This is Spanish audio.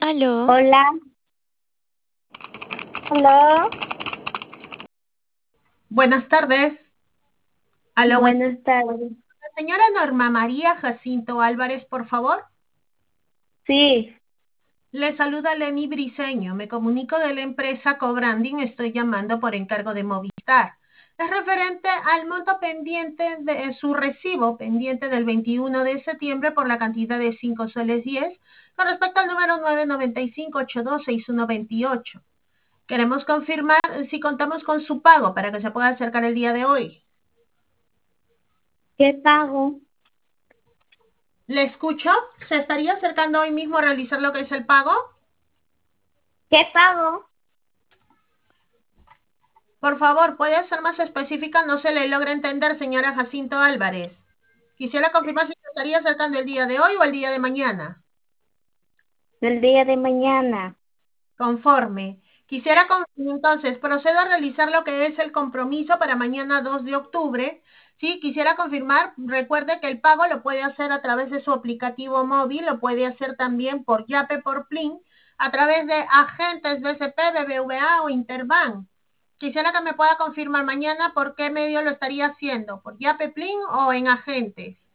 Aló, Hola, hola, Buenas tardes. Aló, buenas tardes. la señora Norma María Jacinto Álvarez, por favor. Sí, Le saluda Lenny Briceño. Me comunico de la empresa Cobranding. Estoy llamando por encargo de Movistar. Es referente al monto pendiente de su recibo pendiente del 21 de septiembre por la cantidad de 5 soles 10 con respecto al número 995-826128. Queremos confirmar si contamos con su pago para que se pueda acercar el día de hoy. ¿qué pago? ¿Le escucho? ¿Se estaría acercando hoy mismo a realizar lo que es el pago? ¿Qué pago? Por favor, ¿puede ser más específica? No se le logra entender, señora Jacinto Álvarez. Quisiera confirmar si se estaría acercando el día de hoy o el día de mañana. El día de mañana. Conforme. Quisiera entonces procedo a realizar lo que es el compromiso para mañana 2 de octubre. Sí, quisiera confirmar, recuerde que el pago lo puede hacer a través de su aplicativo móvil, lo puede hacer también por Yape, por Plin, a través de agentes BCP, BBVA o Interbank. Quisiera que me pueda confirmar mañana por qué medio lo estaría haciendo, por Yape, Plin o en agentes.